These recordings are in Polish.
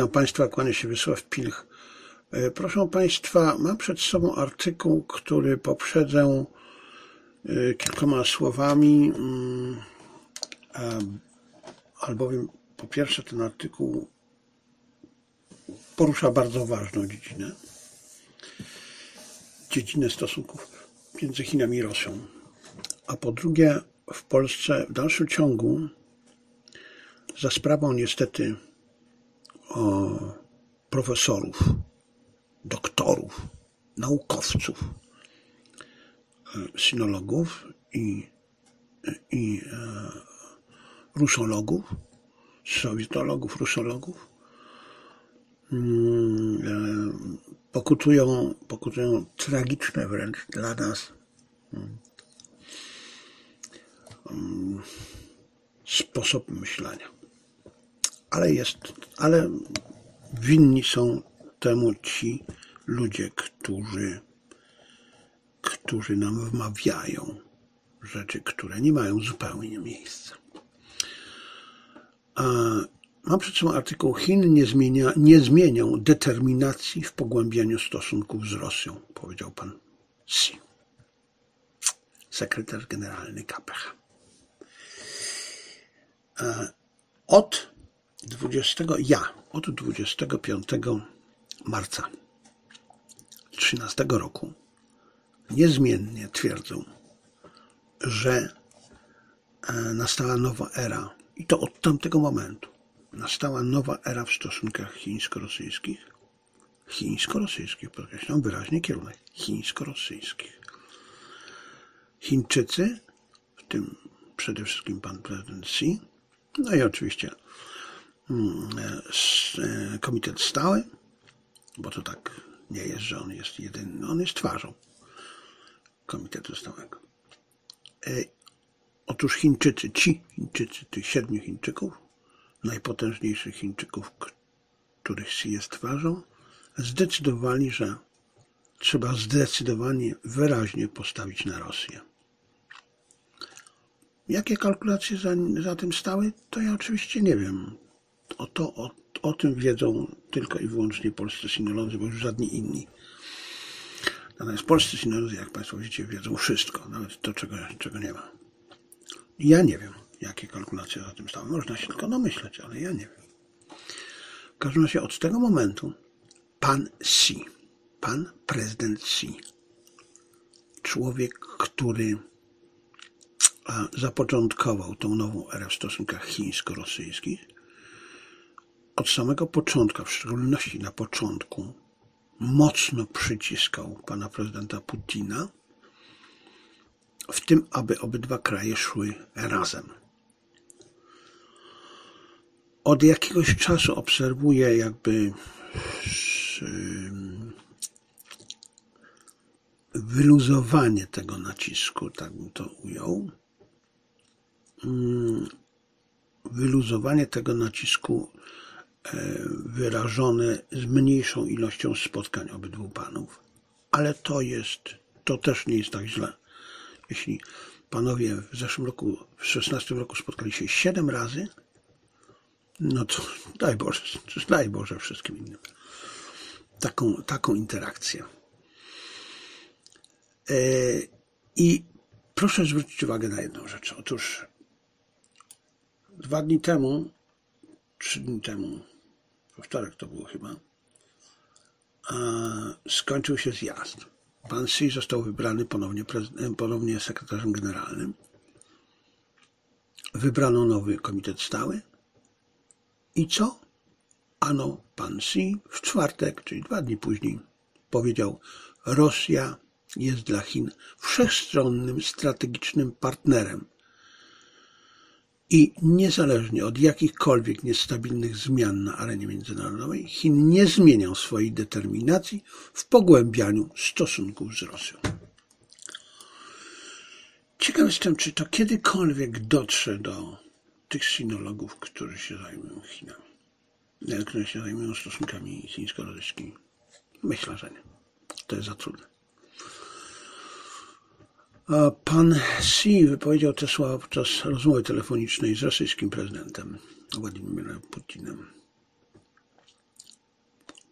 Witam Państwa, kłania się Wiesław Pilch. Proszę Państwa, mam przed sobą artykuł, który poprzedzę kilkoma słowami, albowiem po pierwsze ten artykuł porusza bardzo ważną dziedzinę stosunków między Chinami i Rosją, a po drugie w Polsce w dalszym ciągu za sprawą niestety profesorów, doktorów, naukowców, sinologów i rusologów, sowietologów, rusologów pokutują tragiczne wręcz dla nas sposób myślenia. Ale winni są temu ci ludzie, którzy nam wmawiają rzeczy, które nie mają zupełnie miejsca. Mam przed sobą artykuł: Chin nie zmienią determinacji w pogłębianiu stosunków z Rosją, powiedział pan Xi, sekretarz generalny KPH. Od 25 marca 2013 roku niezmiennie twierdzą, że nastała nowa era, i to od tamtego momentu nastała nowa era w stosunkach chińsko-rosyjskich, podkreślam wyraźnie kierunek chińsko-rosyjskich. Chińczycy, w tym przede wszystkim pan prezydent Xi, no i oczywiście komitet stały, bo to tak nie jest, że on jest jedyny, on jest twarzą komitetu stałego. Otóż Chińczycy, tych 7 Chińczyków, najpotężniejszych Chińczyków, których Xi jest twarzą, zdecydowali, że trzeba zdecydowanie, wyraźnie postawić na Rosję. Jakie kalkulacje za tym stały, to ja oczywiście nie wiem. O tym wiedzą tylko i wyłącznie polscy sinolodzy, bo już żadni inni. Natomiast polscy sinolodzy, jak Państwo widzicie, wiedzą wszystko, nawet to, czego nie ma. Ja nie wiem, jakie kalkulacje za tym stały. Można się tylko domyśleć, ale ja nie wiem. W każdym razie od tego momentu pan Xi, pan prezydent Xi, człowiek, który zapoczątkował tą nową erę w stosunkach chińsko-rosyjskich, od samego początku, w szczególności na początku, mocno przyciskał pana prezydenta Putina w tym, aby obydwa kraje szły razem. Od jakiegoś czasu obserwuję jakby wyluzowanie tego nacisku, tak bym to ujął. Wyluzowanie tego nacisku wyrażone z mniejszą ilością spotkań obydwu panów. Ale to też nie jest tak źle. Jeśli panowie w zeszłym roku, w 16 roku spotkali się 7 razy, no to daj Boże wszystkim innym taką interakcję. I proszę zwrócić uwagę na jedną rzecz. Otóż 2 dni temu, 3 dni temu, we wtorek to było chyba, skończył się zjazd. Pan Xi został wybrany ponownie sekretarzem generalnym. Wybrano nowy komitet stały. I co? Ano pan Xi w czwartek, czyli 2 dni później, powiedział: Rosja jest dla Chin wszechstronnym, strategicznym partnerem i niezależnie od jakichkolwiek niestabilnych zmian na arenie międzynarodowej, Chin nie zmienią swojej determinacji w pogłębianiu stosunków z Rosją. Ciekaw jestem, czy to kiedykolwiek dotrze do tych sinologów, którzy się zajmują Chinami, którzy się zajmują stosunkami chińsko-rosyjskimi. Myślę, że nie. To jest za trudne. Pan Xi wypowiedział te słowa podczas rozmowy telefonicznej z rosyjskim prezydentem Władimirem Putinem.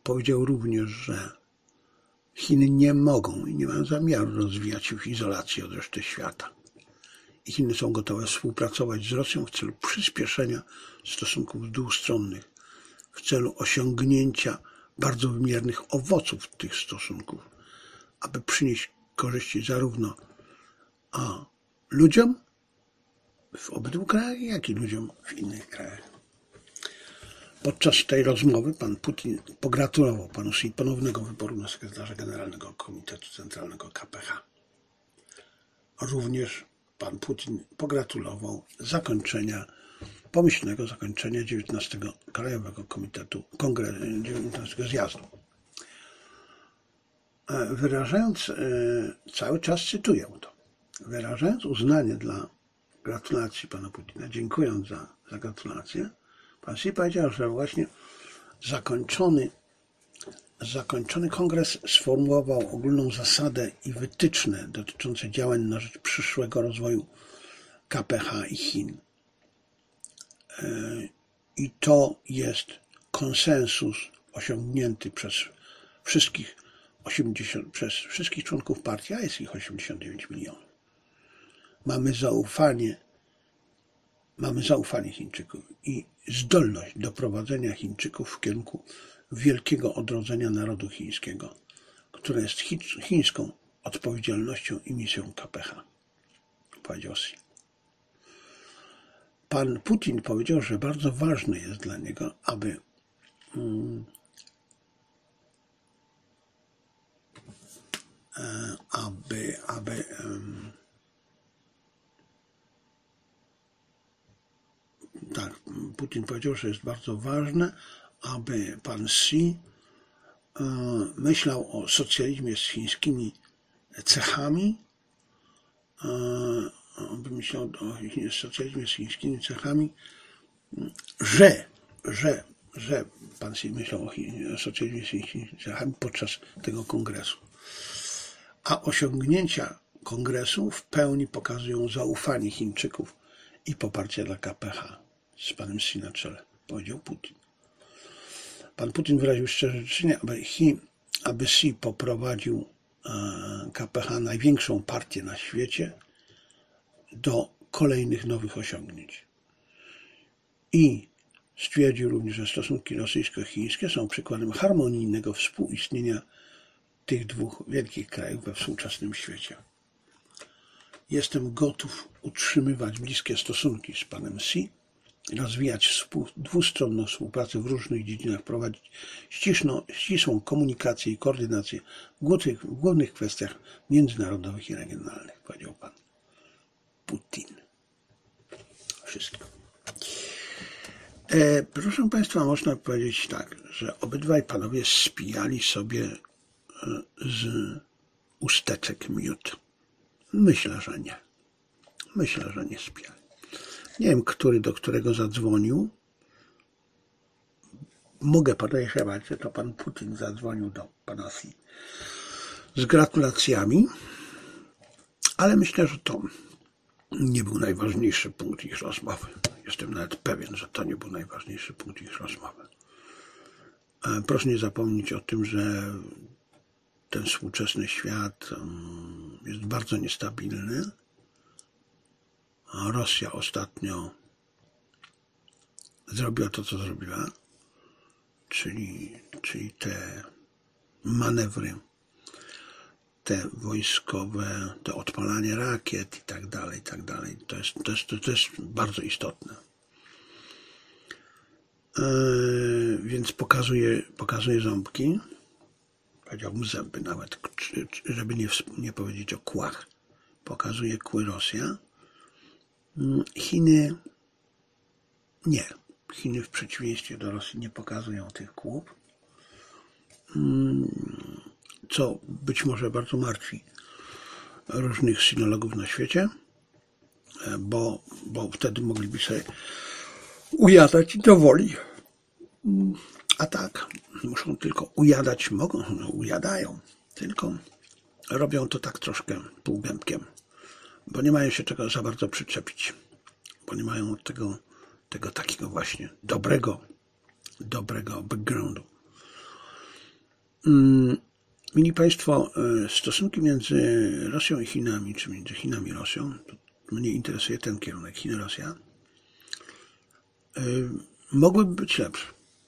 powiedział również, że Chiny nie mogą i nie mają zamiaru rozwijać się w izolacji od reszty świata. I Chiny są gotowe współpracować z Rosją w celu przyspieszenia stosunków dwustronnych, w celu osiągnięcia bardzo wymiernych owoców tych stosunków, aby przynieść korzyści zarówno ludziom w obydwu krajach, jak i ludziom w innych krajach. Podczas tej rozmowy pan Putin pogratulował panu Xi ponownego wyboru na sekretarza generalnego Komitetu Centralnego KPH. Również pan Putin pogratulował pomyślnego zakończenia 19 Krajowego Komitetu Kongresu, 19 Zjazdu. Wyrażając, cały czas cytuję to, wyrażając uznanie dla gratulacji pana Putina, dziękując za gratulacje, pan Xi powiedział, że właśnie zakończony kongres sformułował ogólną zasadę i wytyczne dotyczące działań na rzecz przyszłego rozwoju KPH i Chin. I to jest konsensus osiągnięty przez wszystkich członków partii, a jest ich 89 milionów. Mamy zaufanie Chińczyków i zdolność do prowadzenia Chińczyków w kierunku wielkiego odrodzenia narodu chińskiego, które jest chińską odpowiedzialnością i misją KPH, powiedział Xi. Pan Putin powiedział, że bardzo ważne jest dla niego, aby Putin powiedział, że jest bardzo ważne, aby pan Xi myślał o socjalizmie z chińskimi cechami, że pan Xi myślał o socjalizmie z chińskimi cechami podczas tego kongresu. A osiągnięcia kongresu w pełni pokazują zaufanie Chińczyków i poparcie dla KPH z panem Xi na czele, powiedział Putin. Pan Putin wyraził szczerze życzenie, aby Xi poprowadził KPH, największą partię na świecie, do kolejnych nowych osiągnięć. I stwierdził również, że stosunki rosyjsko-chińskie są przykładem harmonijnego współistnienia tych dwóch wielkich krajów we współczesnym świecie. Jestem gotów utrzymywać bliskie stosunki z panem Xi, rozwijać dwustronną współpracę w różnych dziedzinach, prowadzić ścisłą komunikację i koordynację w głównych kwestiach międzynarodowych i regionalnych, powiedział pan Putin. Wszystko. Proszę państwa, można powiedzieć tak, że obydwaj panowie spijali sobie z usteczek miód. Myślę, że nie. Myślę, że nie spijali. Nie wiem, który do którego zadzwonił. Mogę podejrzewać, że to pan Putin zadzwonił do pana Xi z gratulacjami, ale myślę, że to nie był najważniejszy punkt ich rozmowy. Jestem nawet pewien, że to nie był najważniejszy punkt ich rozmowy. Proszę nie zapomnieć o tym, że ten współczesny świat jest bardzo niestabilny. Rosja ostatnio zrobiła to, co zrobiła, czyli te manewry, te wojskowe, to odpalanie rakiet i tak dalej. To jest bardzo istotne. Więc pokazuje ząbki, powiedziałbym zęby nawet, żeby nie powiedzieć o kłach. Pokazuje kły Rosja. Chiny nie. Chiny w przeciwieństwie do Rosji nie pokazują tych kłów, co być może bardzo martwi różnych sinologów na świecie, bo wtedy mogliby sobie ujadać do woli. A tak, muszą tylko ujadać, ujadają, tylko robią to tak troszkę półgębkiem, bo nie mają się czego za bardzo przyczepić, bo nie mają tego takiego właśnie dobrego backgroundu. Mili Państwo, stosunki między Rosją i Chinami, czy między Chinami i Rosją, to mnie interesuje ten kierunek, Chiny-Rosja, mogłyby być lepsze.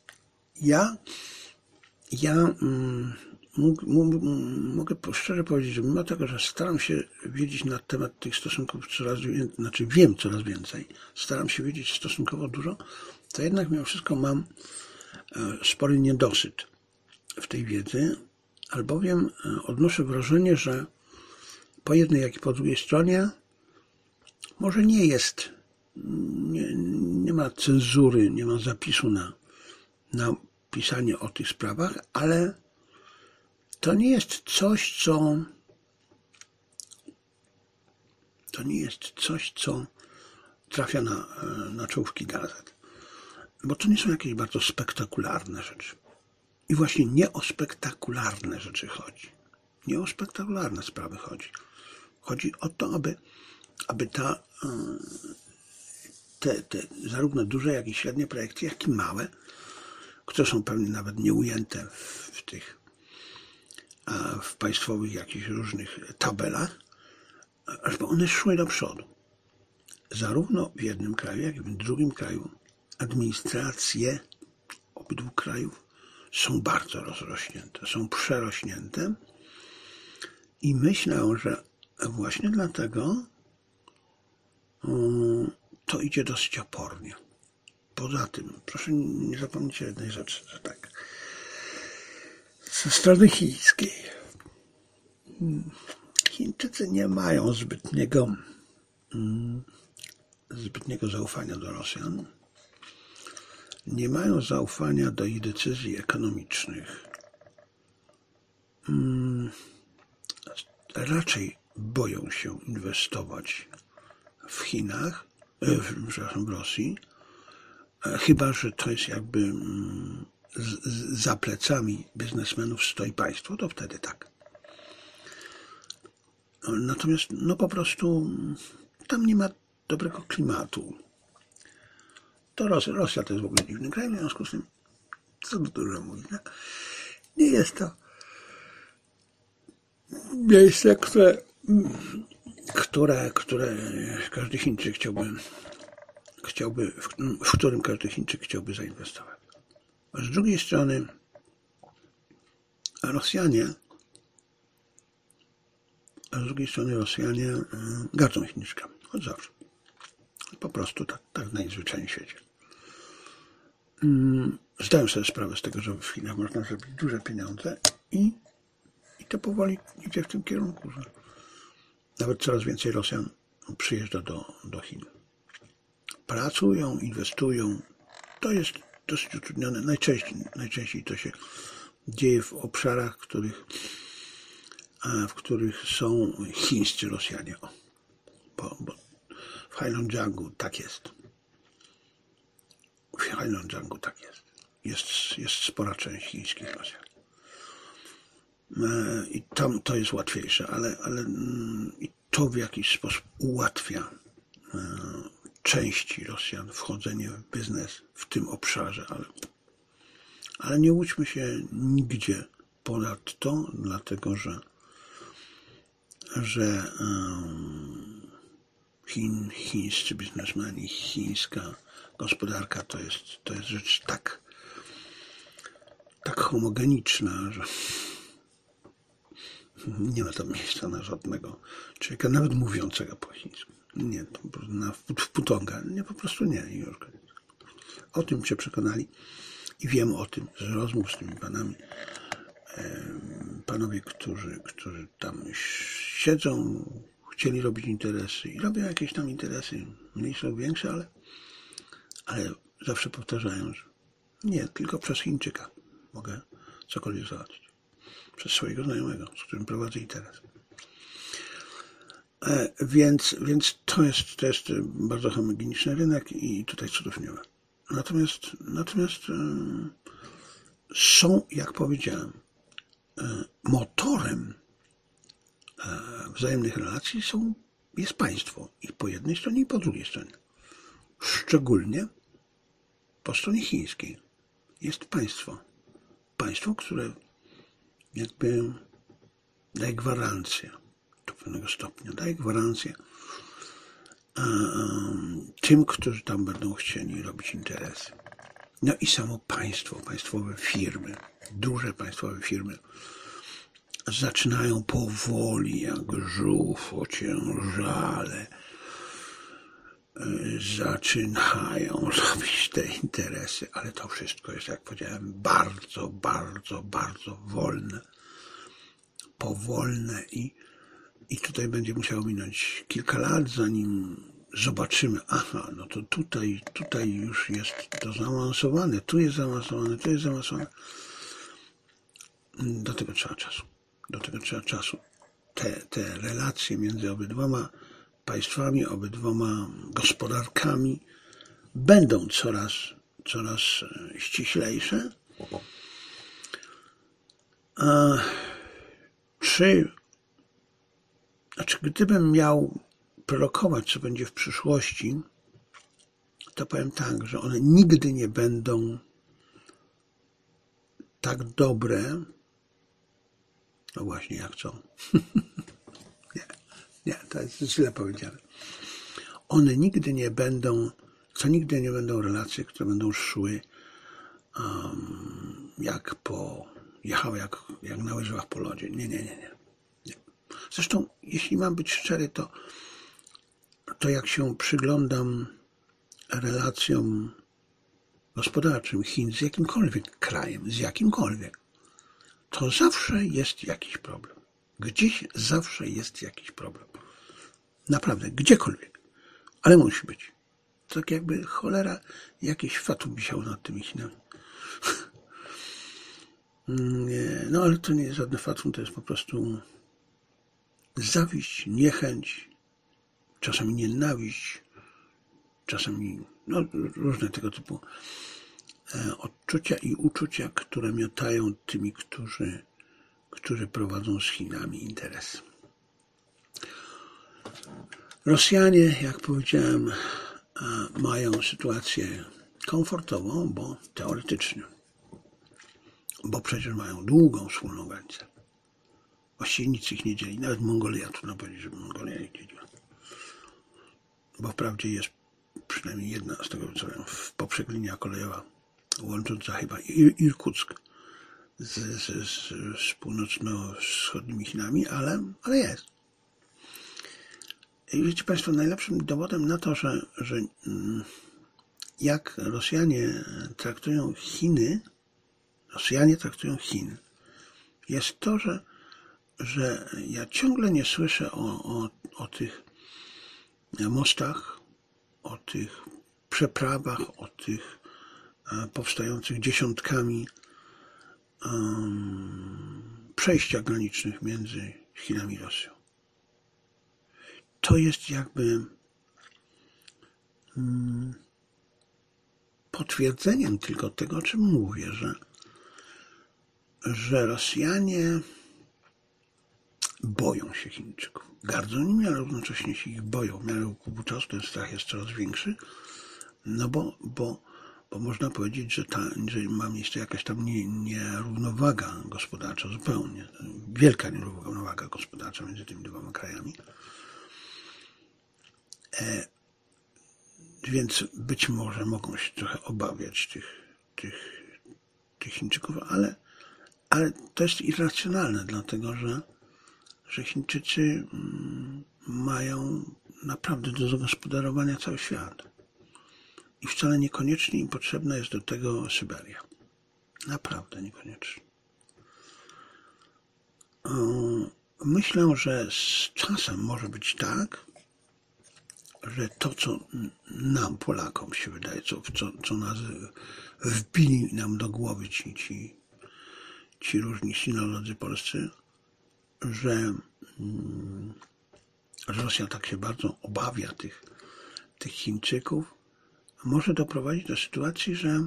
Mogę szczerze powiedzieć, że mimo tego, że staram się wiedzieć na temat tych stosunków wiem coraz więcej, staram się wiedzieć stosunkowo dużo, to jednak mimo wszystko mam spory niedosyt w tej wiedzy, albowiem odnoszę wrażenie, że po jednej, jak i po drugiej stronie może nie jest, nie ma cenzury, nie ma zapisu na pisanie o tych sprawach, ale to nie jest coś, co trafia na czołówki gazet. Bo to nie są jakieś bardzo spektakularne rzeczy. I właśnie nie o spektakularne rzeczy chodzi. Nie o spektakularne sprawy chodzi. Chodzi o to, aby te zarówno duże, jak i średnie projekty, jak i małe, które są pewnie nawet nieujęte w państwowych jakichś różnych tabelach, żeby one szły do przodu. Zarówno w jednym kraju, jak i w drugim kraju administracje obydwu krajów są bardzo rozrośnięte, są przerośnięte i myślę, że właśnie dlatego to idzie dosyć opornie. Poza tym, proszę nie zapomnieć jednej rzeczy, że tak, ze strony chińskiej Chińczycy nie mają zbytniego zaufania do Rosjan, nie mają zaufania do ich decyzji ekonomicznych. Raczej boją się inwestować w Chinach, w Rosji, chyba że to jest jakby za plecami biznesmenów stoi państwo, to wtedy tak. Natomiast po prostu tam nie ma dobrego klimatu. To Rosja to jest w ogóle dziwny kraj, w związku z tym, co dużo mówić, nie jest to miejsce, które każdy Chińczyk w którym każdy Chińczyk chciałby zainwestować. A z drugiej strony Rosjanie gardzą Chińczykami, od zawsze. Po prostu tak najzwyczajniej w świecie. Zdają sobie sprawę z tego, że w Chinach można zrobić duże pieniądze i to powoli idzie w tym kierunku, że nawet coraz więcej Rosjan przyjeżdża do Chin. Pracują, inwestują. To jest dosyć utrudnione. Najczęściej to się dzieje w obszarach, w których są chińscy Rosjanie. Bo w Heilongjiangu tak jest. Jest spora część chińskich Rosjan. I tam to jest łatwiejsze, ale i to w jakiś sposób ułatwia części Rosjan wchodzenie w biznes w tym obszarze, ale nie łudźmy się nigdzie ponadto, dlatego że chińscy biznesmeni, chińska gospodarka to jest rzecz tak homogeniczna, że nie ma tam miejsca na żadnego człowieka, nawet mówiącego po chińsku. Nie, w Putonga. Nie, po prostu nie. O tym się przekonali i wiem o tym z rozmów z tymi panami. Panowie, którzy tam siedzą, chcieli robić interesy i robią jakieś tam interesy, mniejsze lub większe, ale zawsze powtarzają, że nie, tylko przez Chińczyka mogę cokolwiek załatwić. Przez swojego znajomego, z którym prowadzę interes. Więc to jest bardzo homogeniczny rynek i tutaj cudów nie ma. Natomiast są, jak powiedziałem, motorem wzajemnych relacji jest państwo. I po jednej stronie, i po drugiej stronie. Szczególnie po stronie chińskiej jest państwo. Państwo, które jakby daje gwarancję do pewnego stopnia, daje gwarancję tym, którzy tam będą chcieli robić interesy. No i samo państwo, państwowe firmy, duże państwowe firmy zaczynają powoli, jak żółw ociężale, zaczynają robić te interesy, ale to wszystko jest, jak powiedziałem, bardzo, bardzo, bardzo wolne, powolne i tutaj będzie musiało minąć kilka lat, zanim zobaczymy, aha, no to tutaj już jest to zaawansowane, tu jest zaawansowane, tu jest zaawansowane. Do tego trzeba czasu. Do tego trzeba czasu. Te relacje między obydwoma państwami, obydwoma gospodarkami będą coraz ściślejsze. Gdybym miał prorokować, co będzie w przyszłości, to powiem tak, że one nigdy nie będą tak dobre, no właśnie jak są. nie, to jest źle powiedziane. One nigdy nie będą, to nigdy nie będą relacje, które będą szły jechały jak na łyżwach po lodzie. Nie. Zresztą, jeśli mam być szczery, to jak się przyglądam relacjom gospodarczym Chin z jakimkolwiek krajem, to zawsze jest jakiś problem. Gdzieś zawsze jest jakiś problem. Naprawdę, gdziekolwiek. Ale musi być. Tak jakby cholera jakiś fatum wisiał nad tymi Chinami. No ale to nie jest żadne fatum, to jest po prostu zawiść, niechęć, czasami nienawiść, czasami różne tego typu odczucia i uczucia, które miotają tymi, którzy prowadzą z Chinami interes. Rosjanie, jak powiedziałem, mają sytuację komfortową, bo teoretycznie, bo przecież mają długą wspólną granicę. Właściwie nic ich nie dzieli, nawet Mongolia, trudno powiedzieć, żeby Mongolia ich dzieliła. Bo wprawdzie jest przynajmniej jedna, z tego co wiem, w poprzek linia kolejowa łącząca chyba Irkuck z północno-wschodnimi Chinami, ale jest. I wiecie Państwo, najlepszym dowodem na to, że jak Rosjanie traktują Chiny, jest to, że ja ciągle nie słyszę o tych mostach, o tych przeprawach, o tych powstających dziesiątkami przejściach granicznych między Chinami i Rosją. To jest jakby potwierdzeniem tylko tego, o czym mówię, że Rosjanie boją się Chińczyków. Gardzą nimi, ale równocześnie się ich boją. W miarę upływu czasu ten strach jest coraz większy, no bo można powiedzieć, że ma miejsce jakaś tam nierównowaga gospodarcza, zupełnie. Wielka nierównowaga gospodarcza między tymi dwoma krajami. Więc być może mogą się trochę obawiać tych Chińczyków, ale to jest irracjonalne, dlatego że Chińczycy mają naprawdę do zagospodarowania cały świat. I wcale niekoniecznie im potrzebna jest do tego Syberia. Naprawdę niekoniecznie. Myślę, że z czasem może być tak, że to, co nam, Polakom, się wydaje, co nas wbili nam do głowy ci różni sinolodzy polscy, że Rosja tak się bardzo obawia tych Chińczyków, może doprowadzić do sytuacji, że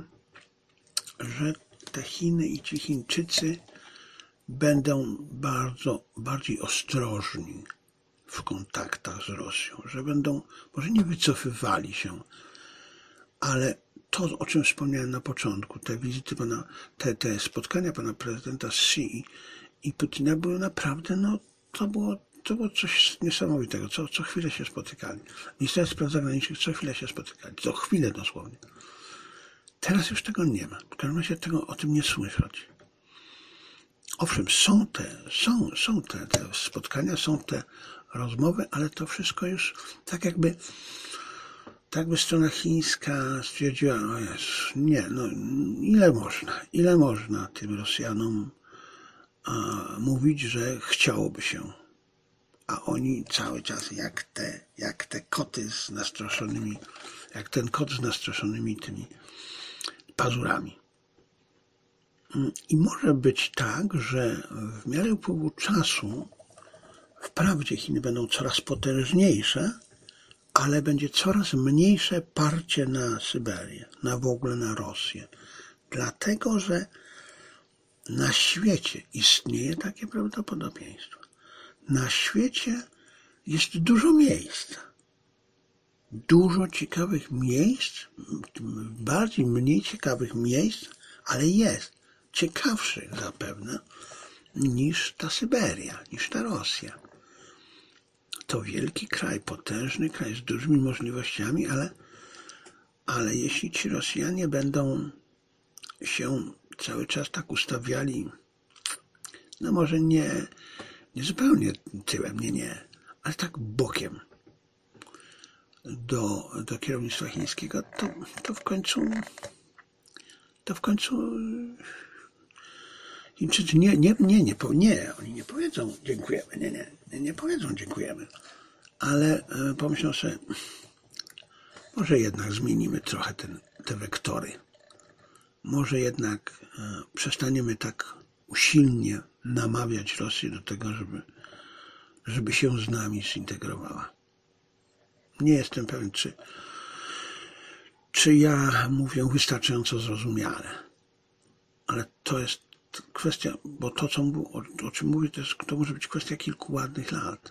te Chiny i ci Chińczycy będą bardziej ostrożni w kontaktach z Rosją, że będą może nie wycofywali się, ale to, o czym wspomniałem na początku, te wizyty te spotkania pana prezydenta Xi i Putina były naprawdę, no to było coś niesamowitego. Co chwilę się spotykali. Minister Spraw Zagranicznych co chwilę się spotykali. Co chwilę dosłownie. Teraz już tego nie ma. W każdym razie o tym nie słychać. Owszem, są te spotkania, są te rozmowy, ale to wszystko już tak jakby strona chińska stwierdziła, o Jezu, nie, no ile można tym Rosjanom mówić, że chciałoby się, a oni cały czas jak te koty z nastraszonymi, jak ten kot z nastraszonymi tymi pazurami. I może być tak, że w miarę upływu czasu wprawdzie Chiny będą coraz potężniejsze, ale będzie coraz mniejsze parcie na Syberię, w ogóle na Rosję. Dlatego, że na świecie istnieje takie prawdopodobieństwo. Na świecie jest dużo miejsca. Dużo ciekawych miejsc, mniej ciekawych miejsc, ale jest. Ciekawszych zapewne niż ta Syberia, niż ta Rosja. To wielki kraj, potężny kraj z dużymi możliwościami, ale jeśli ci Rosjanie będą się cały czas tak ustawiali, no może nie zupełnie tyłem, nie, ale tak bokiem do kierownictwa chińskiego, to w końcu Chińczycy nie, oni nie powiedzą dziękujemy, nie powiedzą dziękujemy, ale pomyślą sobie, może jednak zmienimy trochę te wektory, może jednak przestaniemy tak usilnie namawiać Rosję do tego, żeby się z nami zintegrowała. Nie jestem pewien, czy ja mówię wystarczająco zrozumiale, ale to jest kwestia, bo to, o czym mówię, to może być kwestia kilku ładnych lat.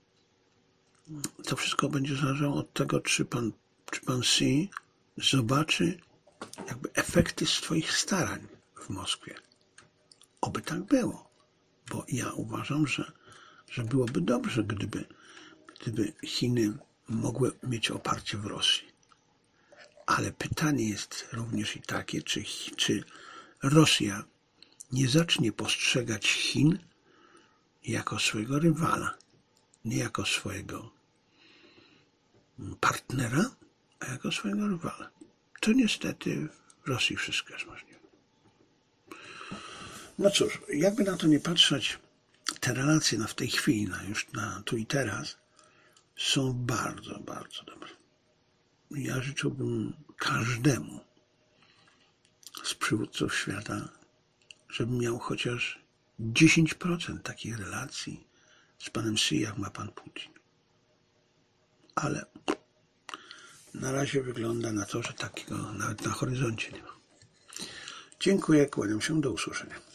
To wszystko będzie zależało od tego, czy pan Xi zobaczy jakby efekty swoich starań w Moskwie. Oby tak było, bo ja uważam, że byłoby dobrze, gdyby Chiny mogły mieć oparcie w Rosji. Ale pytanie jest również i takie, czy Rosja nie zacznie postrzegać Chin jako swojego rywala, nie jako swojego partnera, a jako swojego rywala. To niestety w Rosji wszystko jest możliwe. No cóż, jakby na to nie patrzeć, te relacje w tej chwili, już na tu i teraz, są bardzo, bardzo dobre. Ja życzyłbym każdemu z przywódców świata, żeby miał chociaż 10% takich relacji z panem Xi, jak ma pan Putin. Ale na razie wygląda na to, że takiego nawet na horyzoncie nie ma. Dziękuję, kłaniam się, do usłyszenia.